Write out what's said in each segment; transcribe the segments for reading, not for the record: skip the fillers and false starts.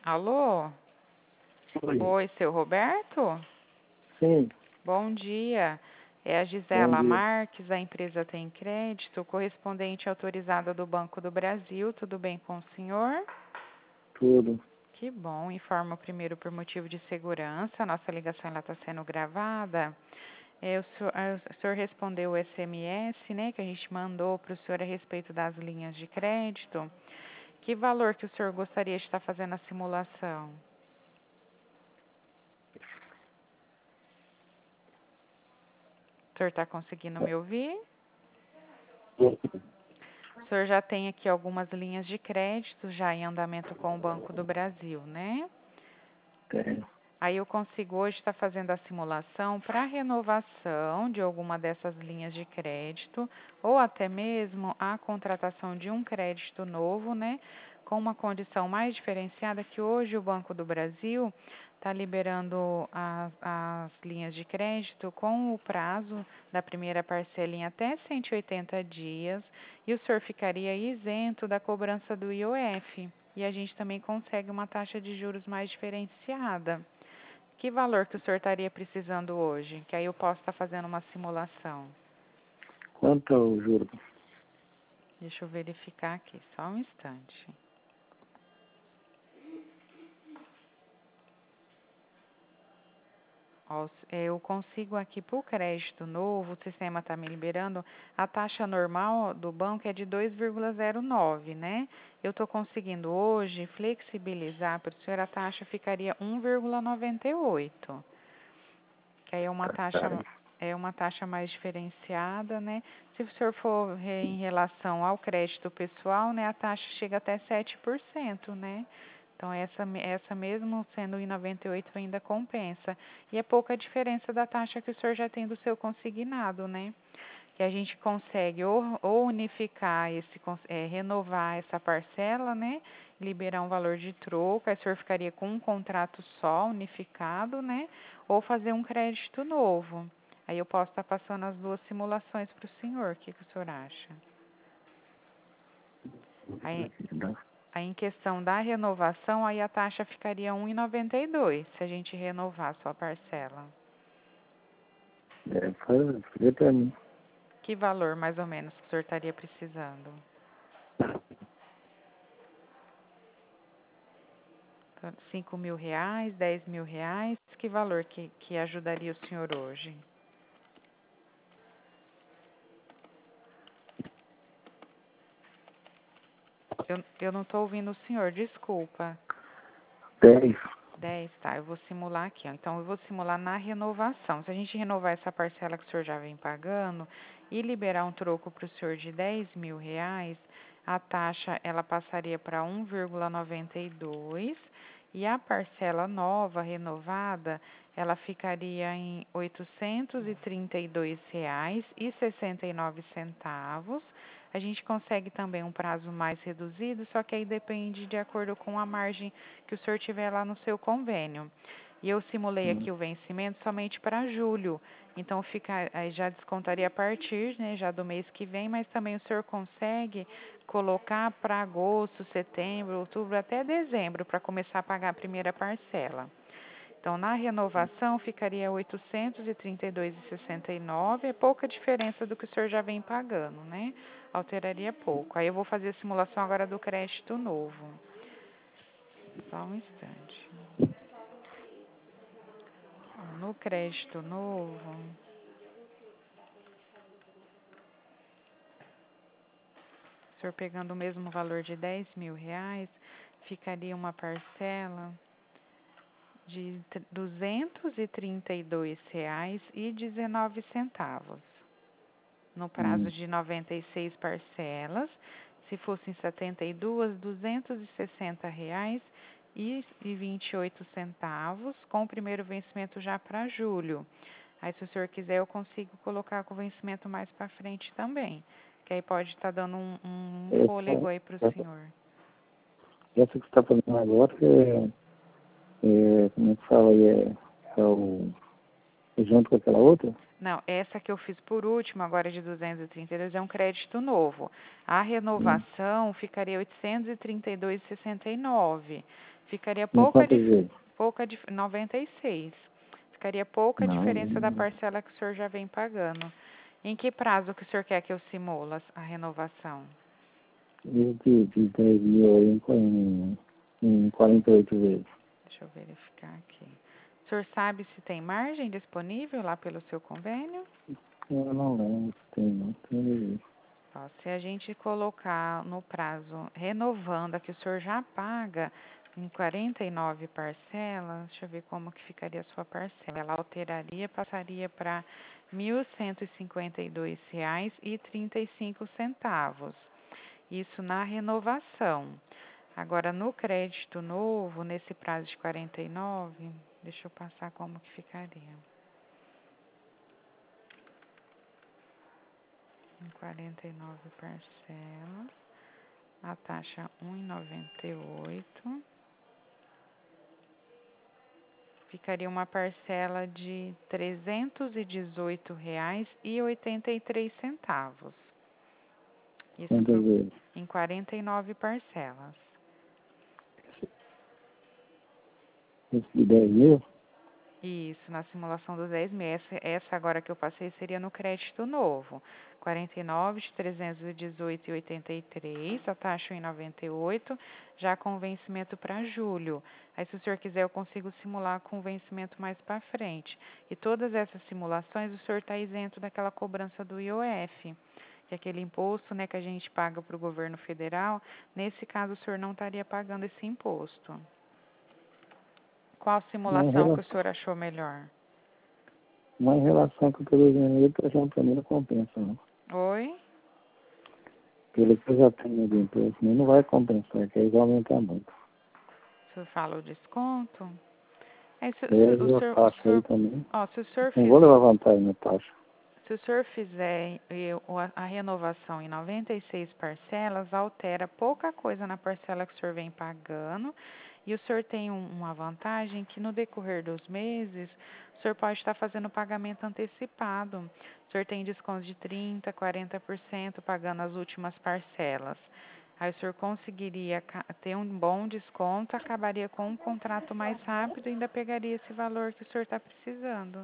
Alô? Oi. Oi, seu Roberto? Sim, Bom dia. É a bom Gisela dia. Marques, da empresa Tem Crédito, correspondente autorizada do Banco do Brasil. Tudo bem com o senhor? Tudo. Que bom. Informo primeiro por motivo de segurança. Nossa ligação está sendo gravada. O senhor respondeu o SMS, né, que a gente mandou para o senhor a respeito das linhas de crédito. Que valor que o senhor gostaria de estar fazendo a simulação? O senhor está conseguindo me ouvir? O senhor já tem aqui algumas linhas de crédito já em andamento com o Banco do Brasil, né? Tenho. Aí eu consigo hoje estar fazendo a simulação para renovação de alguma dessas linhas de crédito ou até mesmo a contratação de um crédito novo, né? Com uma condição mais diferenciada que hoje o Banco do Brasil está liberando as linhas de crédito com o prazo da primeira parcela em até 180 dias e o senhor ficaria isento da cobrança do IOF. E a gente também consegue uma taxa de juros mais diferenciada. Que valor que o senhor estaria precisando hoje? Que aí eu posso estar fazendo uma simulação. Quanto ao juro? Deixa eu verificar aqui, só um instante. Ó, eu consigo aqui para o crédito novo, o sistema está me liberando, a taxa normal do banco é de 2,09, né? Eu estou conseguindo hoje flexibilizar para o senhor, a taxa ficaria 1,98. Que aí é uma taxa mais diferenciada, né? Se o senhor for em relação ao crédito pessoal, né, a taxa chega até 7%, né? Então, essa mesmo sendo em 98 ainda compensa. E é pouca diferença da taxa que o senhor já tem do seu consignado, né? Que a gente consegue ou unificar, renovar essa parcela, né? Liberar um valor de troco, aí o senhor ficaria com um contrato só, unificado, né? Ou fazer um crédito novo. Aí eu posso estar passando as duas simulações para o senhor. O que o senhor acha? Aí em questão da renovação, aí a taxa ficaria 1,92 se a gente renovar a sua parcela. Fazer para mim. Que valor mais ou menos que o senhor estaria precisando? 5.000 reais, 10.000 reais, que valor que ajudaria o senhor hoje? Eu não estou ouvindo o senhor, desculpa. 10. 10, tá, eu vou simular aqui, ó. Então, eu vou simular na renovação. Se a gente renovar essa parcela que o senhor já vem pagando e liberar um troco para o senhor de 10.000 reais, a taxa, ela passaria para 1,92 e a parcela nova, renovada, ela ficaria em R$ 832,69. A gente consegue também um prazo mais reduzido, só que aí depende de acordo com a margem que o senhor tiver lá no seu convênio. E eu simulei aqui o vencimento somente para julho. Então aí já descontaria a partir, né, já do mês que vem, mas também o senhor consegue colocar para agosto, setembro, outubro, até dezembro, para começar a pagar a primeira parcela. Então, na renovação, ficaria R$ 832,69, é pouca diferença do que o senhor já vem pagando, né? Alteraria pouco. Aí eu vou fazer a simulação agora do crédito novo. Só um instante. No crédito novo, o senhor pegando o mesmo valor de 10.000 reais, ficaria uma parcela de R$ 232,19. No prazo de 96 parcelas, se fossem 72, R$ 260,28, com o primeiro vencimento já para julho. Aí, se o senhor quiser, eu consigo colocar com o vencimento mais para frente também, que aí pode estar dando um fôlego aí para o senhor. Essa que você está fazendo agora como é que fala aí? É junto com aquela outra? Não, essa que eu fiz por último, agora de 232, é um crédito novo. A Hum. renovação ficaria 832,69. Ficaria Em quantas vezes? 96. Ficaria pouca diferença da Não, parcela que o senhor já vem pagando. Em que prazo que o senhor quer que eu simule a renovação? de 10 mil aí em 48 vezes. Deixa eu verificar aqui. O senhor sabe se tem margem disponível lá pelo seu convênio? Eu não lembro se tem, não. Tem. Ó, se a gente colocar no prazo renovando a que o senhor já paga em 49 parcelas, deixa eu ver como que ficaria a sua parcela. Ela alteraria, passaria para R$ 1.152,35. Isso na renovação. Agora, no crédito novo, nesse prazo de 49, deixa eu passar como que ficaria. Em 49 parcelas, a taxa 1,98. Ficaria uma parcela de R$ 318,83. Quantas Isso vezes? em 49 parcelas. Esse de 10 mil? Isso, na simulação dos 10 meses. Essa agora que eu passei seria no crédito novo. 49 de 318,83, a taxa em 98, já com vencimento para julho. Aí, se o senhor quiser, eu consigo simular com vencimento mais para frente. E todas essas simulações, o senhor está isento daquela cobrança do IOF, que é aquele imposto, né, que a gente paga para o governo federal. Nesse caso, o senhor não estaria pagando esse imposto. Qual Mas em simulação que o relação, senhor achou melhor? mas em relação com o que eu ganhei, eu tô achando pra mim não compensa, não. Oi? Pelo que eu já tenho de imposto, não vai compensar, que aí vai aumentar muito. O senhor fala o desconto? É, E a taxa aí também. ó, Não vou levar vantagem na taxa. se o senhor fizer a renovação em 96 parcelas, altera pouca coisa na parcela que o senhor vem pagando. E o senhor tem uma vantagem que no decorrer dos meses, o senhor pode estar fazendo pagamento antecipado. O senhor tem desconto de 30%, 40% pagando as últimas parcelas. Aí o senhor conseguiria ter um bom desconto, acabaria com um contrato mais rápido e ainda pegaria esse valor que o senhor está precisando.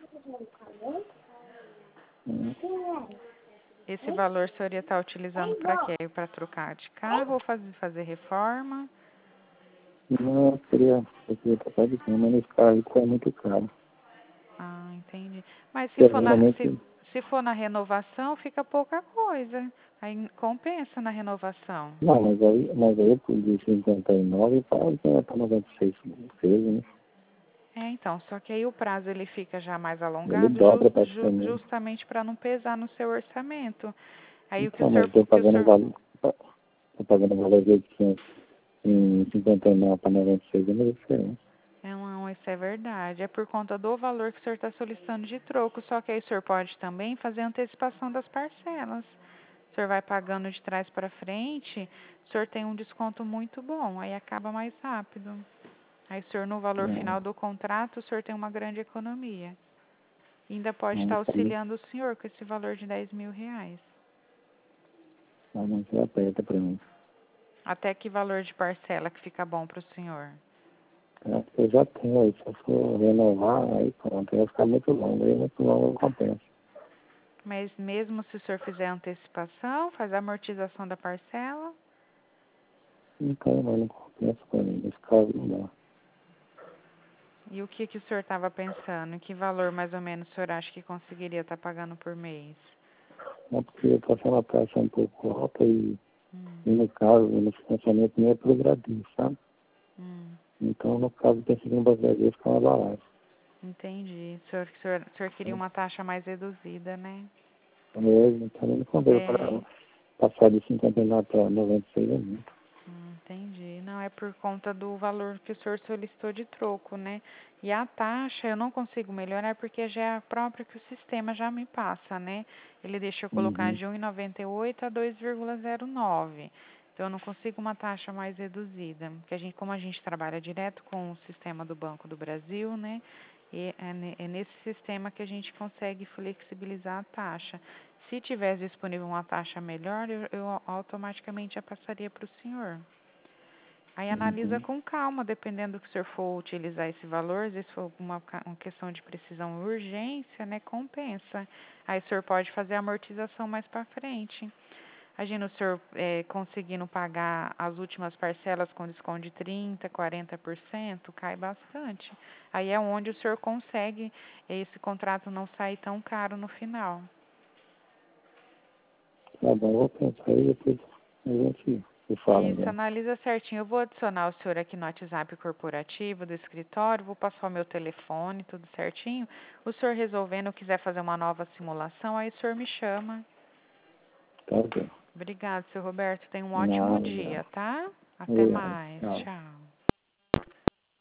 Hum. Esse valor o senhor ia estar utilizando para quê? Para trocar de carro ou fazer reforma? Não, eu queria trocar de cama, mas nesse carro é muito caro. Ah, entendi. Mas Porque geralmente, se for na renovação, fica pouca coisa. Aí compensa na renovação. não, mas aí eu pude 59 para 96 vezes, né? É, então, só que aí o prazo ele fica já mais Ele alongado, dobra praticamente. justamente para não pesar no seu orçamento. Aí o Então, mas estou que o pagando senhor valor, tô pagando valor de 800 em 59 para 96, é uma diferença. não, isso é verdade. É por conta do valor que o senhor está solicitando de troco. Só que aí o senhor pode também fazer antecipação das parcelas. O senhor vai pagando de trás para frente, o senhor tem um desconto muito bom, aí acaba mais rápido. Aí o senhor, no valor Não, final do contrato, o senhor tem uma grande economia. E ainda pode não, estar isso aí, auxiliando o senhor com esse valor de R$ 10.000. não se aperta para mim. Até que valor de parcela que fica bom para o senhor? Eu já tenho aí, se eu for renovar, aí pronto, aí vai ficar muito longo, aí muito longo não compensa. Mas mesmo se o senhor fizer antecipação, faz a amortização da parcela? Então, mas não compensa para mim, nesse caso não dá. E o que o senhor estava pensando? Em que valor mais ou menos o senhor acha que conseguiria estar pagando por mês? Não, porque eu estou achando a taxa um pouco alta Hum, e no caso, no financiamento nem é progradivo, sabe? hum. Então, no caso, tem que vir um baseado ficar mais barato. Entendi. O senhor queria uma taxa mais reduzida, né? Mesmo, então não convém para É, passar de 59 para 96 é muito. entendi. Não, é por conta do valor que o senhor solicitou de troco, né? E a taxa eu não consigo melhorar porque já é a própria que o sistema já me passa, né? Ele deixa eu colocar Uhum. de 1,98 a 2,09. Então eu não consigo uma taxa mais reduzida, porque como a gente trabalha direto com o sistema do Banco do Brasil, né? E é nesse sistema que a gente consegue flexibilizar a taxa. Se tivesse disponível uma taxa melhor, eu automaticamente já passaria para o senhor. Aí analisa Uhum. com calma, dependendo do que o senhor for utilizar esse valor, se for uma questão de precisão e urgência, né, compensa. Aí o senhor pode fazer a amortização mais para frente. Imagina o senhor conseguindo pagar as últimas parcelas com desconto de 30%, 40%, cai bastante. Aí é onde o senhor consegue esse contrato não sair tão caro no final. Tá bom, vou pensar aí, depois a gente se fala Isso, então. analisa certinho. Eu vou adicionar o senhor aqui no WhatsApp corporativo do escritório, vou passar o meu telefone, tudo certinho. O senhor resolvendo, quiser fazer uma nova simulação, aí o senhor me chama. Tá bom. Obrigada, seu Roberto. Tenha um ótimo Nada, dia, nada. tá? Até Obrigado. mais. Tchau. Tchau.